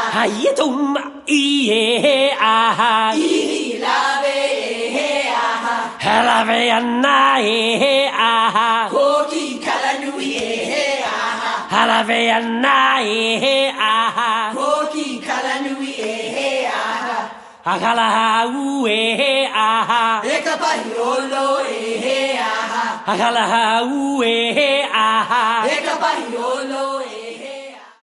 Hayetum iye aha Ilave aha Halaveyana e aha Koki kalanui aha Halaveyana e aha Koki kalanui aha Akalahu e aha Ekapahiolo aha Akalahu e aha Ekapahiolo